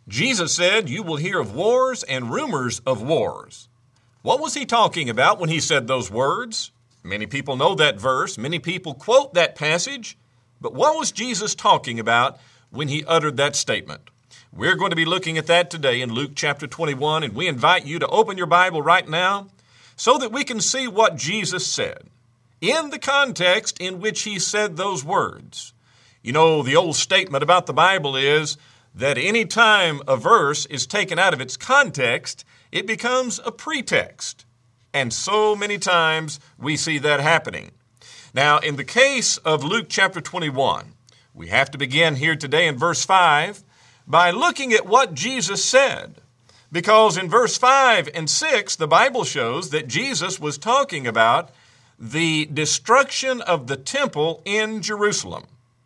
Jesus said, "You will hear of wars and rumors of wars." What was he talking about when he said those words? Many people know that verse. Many people quote that passage. But what was Jesus talking about when he uttered that statement? We're going to be looking at that today in Luke chapter 21, and we invite you to open your Bible right now so that we can see what Jesus said in the context in which he said those words. You know, the old statement about the Bible is that any time a verse is taken out of its context, it becomes a pretext. And so many times we see that happening. Now, in the case of Luke chapter 21, we have to begin here today in verse 5 by looking at what Jesus said. Because in verse 5 and 6, the Bible shows that Jesus was talking about the destruction of the temple in Jerusalem.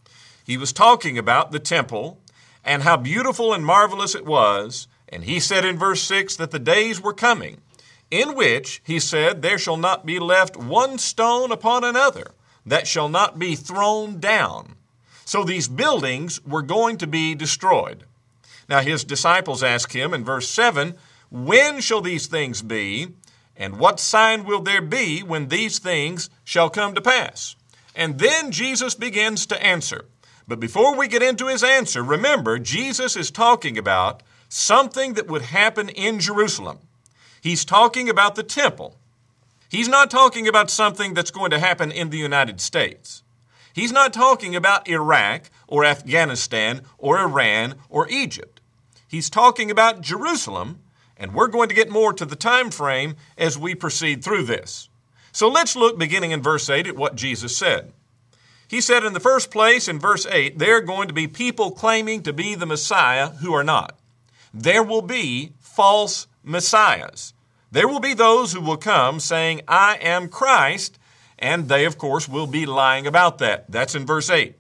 He was talking about the temple and how beautiful and marvelous it was. And he said in verse 6 that the days were coming in which, he said, there shall not be left one stone upon another that shall not be thrown down. So these buildings were going to be destroyed. Now his disciples ask him in verse 7, when shall these things be? And what sign will there be when these things shall come to pass? And then Jesus begins to answer. But before we get into his answer, remember, Jesus is talking about something that would happen in Jerusalem. He's talking about the temple. He's not talking about something that's going to happen in the United States. He's not talking about Iraq or Afghanistan or Iran or Egypt. He's talking about Jerusalem, and we're going to get more to the time frame as we proceed through this. So let's look beginning in verse 8 at what Jesus said. He said in the first place in verse 8, there are going to be people claiming to be the Messiah who are not. There will be false messiahs. There will be those who will come saying, I am Christ, and they, of course, will be lying about that. That's in verse 8.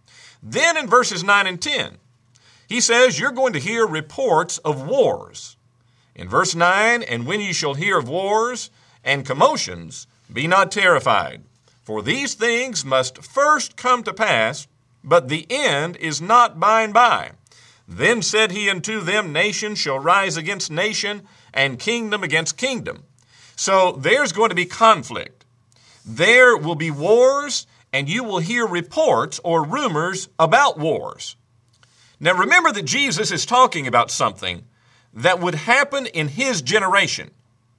Then in verses 9 and 10, he says, you're going to hear reports of wars. In verse 9, and when you shall hear of wars and commotions, be not terrified. For these things must first come to pass, but the end is not by and by. Then said he unto them, nation shall rise against nation, and kingdom against kingdom. So there's going to be conflict. There will be wars, and you will hear reports or rumors about wars. Now remember that Jesus is talking about something that would happen in his generation.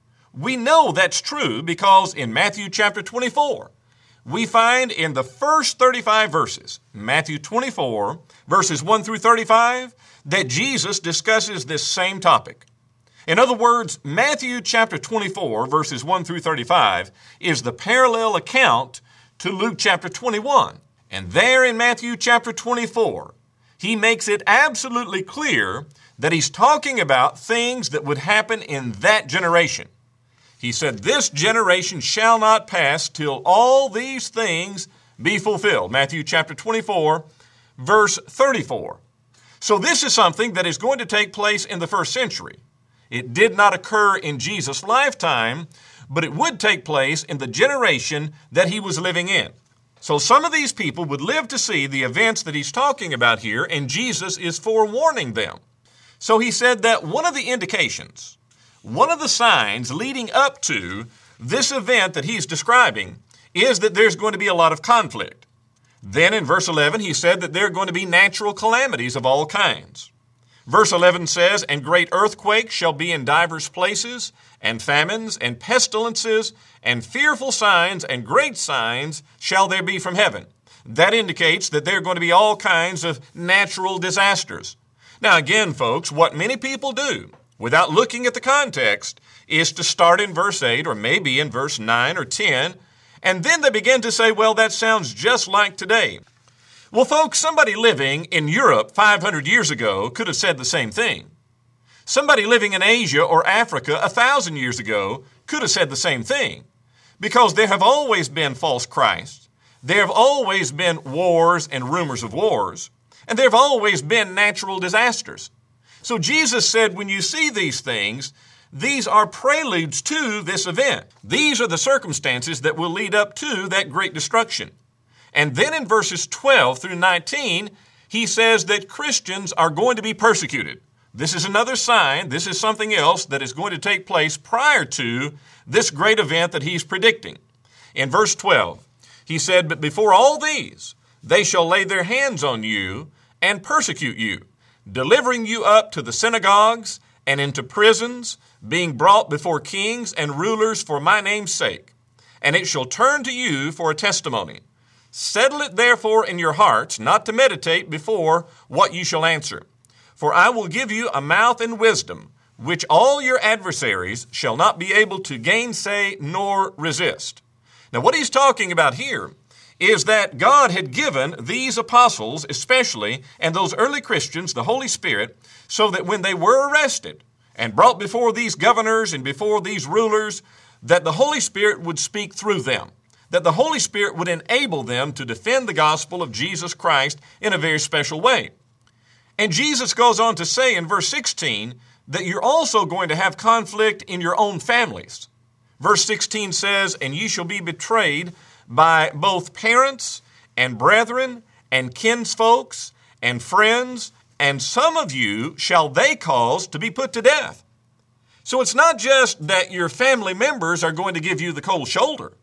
We know that's true because in Matthew chapter 24, we find in the first 35 verses, Matthew 24, verses 1 through 35, that Jesus discusses this same topic. In other words, Matthew chapter 24, verses 1 through 35, is the parallel account to Luke chapter 21. And there in Matthew chapter 24, he makes it absolutely clear that he's talking about things that would happen in that generation. He said, this generation shall not pass till all these things be fulfilled. Matthew chapter 24, verse 34. So this is something that is going to take place in the first century. It did not occur in Jesus' lifetime, but it would take place in the generation that he was living in. So some of these people would live to see the events that he's talking about here, and Jesus is forewarning them. So he said that one of the indications, one of the signs leading up to this event that he's describing is that there's going to be a lot of conflict. Then in verse 11, he said that there are going to be natural calamities of all kinds. Verse 11 says, and great earthquakes shall be in divers places, and famines, and pestilences, and fearful signs, and great signs shall there be from heaven. That indicates that there are going to be all kinds of natural disasters. Now again, folks, what many people do, without looking at the context, is to start in verse 8, or maybe in verse 9 or 10, and then they begin to say, well, that sounds just like today. Well, folks, somebody living in Europe 500 years ago could have said the same thing. Somebody living in Asia or Africa 1,000 years ago could have said the same thing. Because there have always been false Christs. There have always been wars and rumors of wars. And there have always been natural disasters. So Jesus said, when you see these things, these are preludes to this event. These are the circumstances that will lead up to that great destruction. And then in verses 12 through 19, he says that Christians are going to be persecuted. This is another sign. This is something else that is going to take place prior to this great event that he's predicting. In verse 12, he said, "But before all these, they shall lay their hands on you and persecute you, delivering you up to the synagogues and into prisons, being brought before kings and rulers for my name's sake. And it shall turn to you for a testimony. Settle it therefore in your hearts, not to meditate before what you shall answer. For I will give you a mouth and wisdom, which all your adversaries shall not be able to gainsay nor resist." Now, what he's talking about here is that God had given these apostles especially, and those early Christians, the Holy Spirit, so that when they were arrested and brought before these governors and before these rulers, that the Holy Spirit would speak through them, that the Holy Spirit would enable them to defend the gospel of Jesus Christ in a very special way. And Jesus goes on to say in verse 16 that you're also going to have conflict in your own families. Verse 16 says, "And ye shall be betrayed by both parents and brethren and kinsfolks and friends, and some of you shall they cause to be put to death." So it's not just that your family members are going to give you the cold shoulder.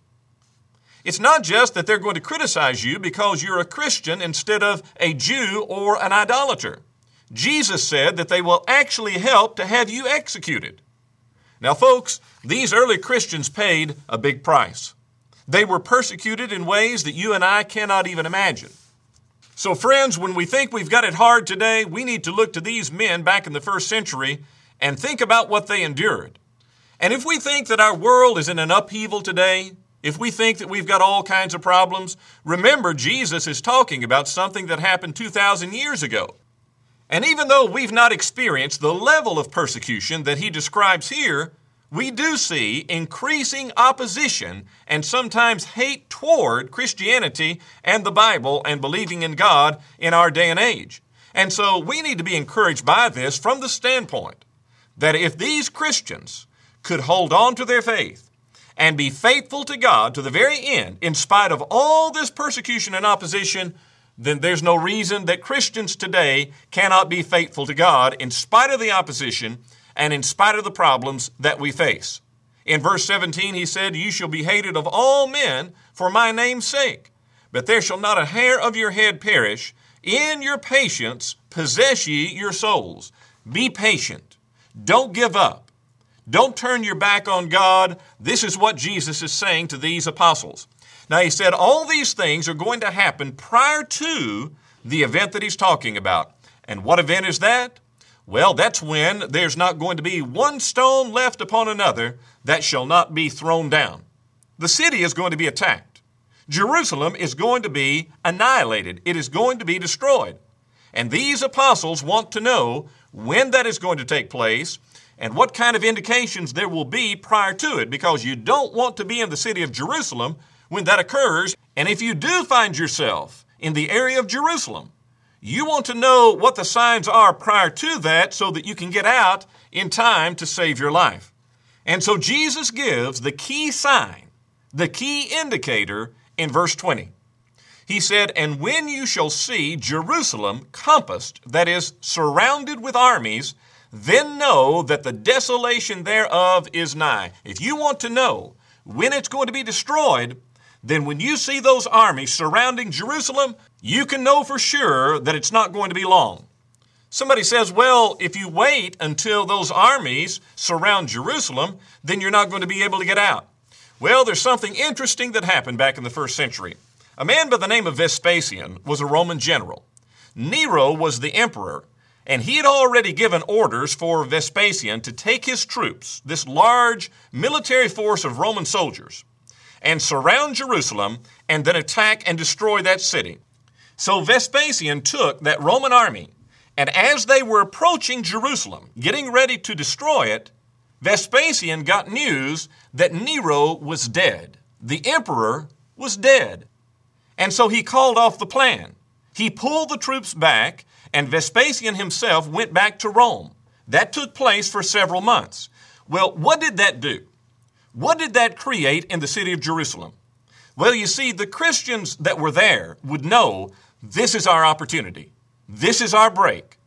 It's not just that they're going to criticize you because you're a Christian instead of a Jew or an idolater. Jesus said that they will actually help to have you executed. Now, folks, these early Christians paid a big price. They were persecuted in ways that you and I cannot even imagine. So, friends, when we think we've got it hard today, we need to look to these men back in the first century and think about what they endured. And if we think that our world is in an upheaval today, if we think that we've got all kinds of problems, remember Jesus is talking about something that happened 2,000 years ago. And even though we've not experienced the level of persecution that he describes here, we do see increasing opposition and sometimes hate toward Christianity and the Bible and believing in God in our day and age. And so we need to be encouraged by this from the standpoint that if these Christians could hold on to their faith and be faithful to God to the very end, in spite of all this persecution and opposition, then there's no reason that Christians today cannot be faithful to God in spite of the opposition and in spite of the problems that we face. In verse 17, he said, "You shall be hated of all men for my name's sake, but there shall not a hair of your head perish. In your patience possess ye your souls." Be patient. Don't give up. Don't turn your back on God. This is what Jesus is saying to these apostles. Now, he said all these things are going to happen prior to the event that he's talking about. And what event is that? Well, that's when there's not going to be one stone left upon another that shall not be thrown down. The city is going to be attacked. Jerusalem is going to be annihilated. It is going to be destroyed. And these apostles want to know when that is going to take place and what kind of indications there will be prior to it, because you don't want to be in the city of Jerusalem when that occurs. And if you do find yourself in the area of Jerusalem, you want to know what the signs are prior to that so that you can get out in time to save your life. And so Jesus gives the key sign, the key indicator in verse 20. He said, "And when you shall see Jerusalem compassed," that is, surrounded with armies, "then know that the desolation thereof is nigh." If you want to know when it's going to be destroyed, then when you see those armies surrounding Jerusalem, you can know for sure that it's not going to be long. Somebody says, well, if you wait until those armies surround Jerusalem, then you're not going to be able to get out. Well, there's something interesting that happened back in the first century. A man by the name of Vespasian was a Roman general. Nero was the emperor, and he had already given orders for Vespasian to take his troops, this large military force of Roman soldiers, and surround Jerusalem and then attack and destroy that city. So Vespasian took that Roman army, and as they were approaching Jerusalem, getting ready to destroy it, Vespasian got news that Nero was dead. The emperor was dead. And so he called off the plan. He pulled the troops back, and Vespasian himself went back to Rome. That took place for several months. Well, what did that do? What did that create in the city of Jerusalem? Well, you see, the Christians that were there would know this is our opportunity. This is our break.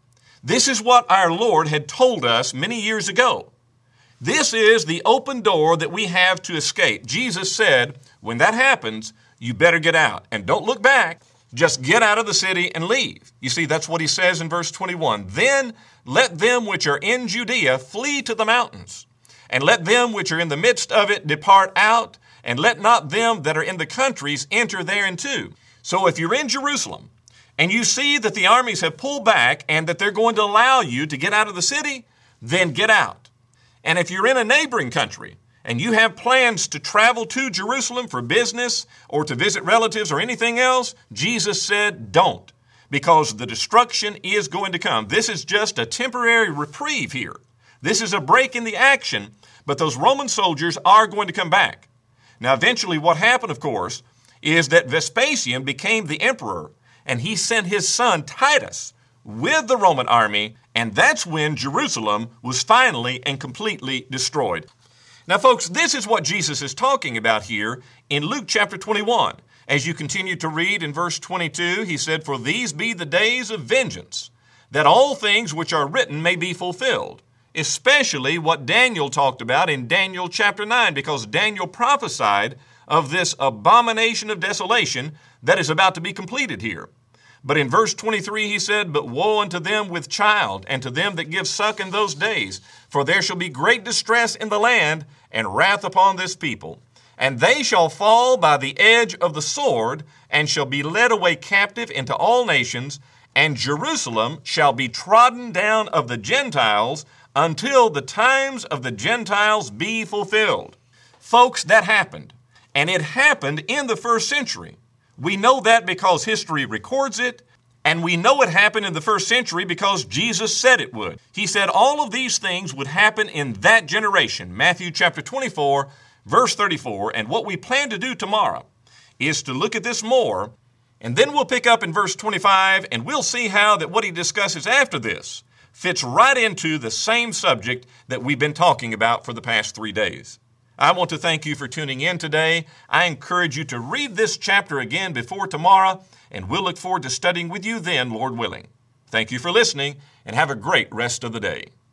This is what our Lord had told us many years ago. This is the open door that we have to escape. Jesus said, when that happens, you better get out and don't look back. Just get out of the city and leave. You see, that's what he says in verse 21. Then let them which are in Judea flee to the mountains, and let them which are in the midst of it depart out, and let not them that are in the countries enter thereinto. So if you're in Jerusalem, and you see that the armies have pulled back and that they're going to allow you to get out of the city, then get out. And if you're in a neighboring country and you have plans to travel to Jerusalem for business or to visit relatives or anything else, Jesus said, don't, because the destruction is going to come. This is just a temporary reprieve here. This is a break in the action, but those Roman soldiers are going to come back. Now, eventually what happened, of course, is that Vespasian became the emperor, and he sent his son Titus with the Roman army, and that's when Jerusalem was finally and completely destroyed. Now, folks, this is what Jesus is talking about here in Luke chapter 21. As you continue to read in verse 22, he said, "For these be the days of vengeance, that all things which are written may be fulfilled," especially what Daniel talked about in Daniel chapter 9, because Daniel prophesied of this abomination of desolation that is about to be completed here. But in verse 23 he said, "But woe unto them with child, and to them that give suck in those days, for there shall be great distress in the land, and wrath upon this people. And they shall fall by the edge of the sword, and shall be led away captive into all nations, and Jerusalem shall be trodden down of the Gentiles, until the times of the Gentiles be fulfilled." Folks, that happened. And it happened in the first century. We know that because history records it, and we know it happened in the first century because Jesus said it would. He said all of these things would happen in that generation. Matthew chapter 24, verse 34. And what we plan to do tomorrow is to look at this more, and then we'll pick up in verse 25, and we'll see how that what he discusses after this fits right into the same subject that we've been talking about for the past 3 days. I want to thank you for tuning in today. I encourage you to read this chapter again before tomorrow, and we'll look forward to studying with you then, Lord willing. Thank you for listening, and have a great rest of the day.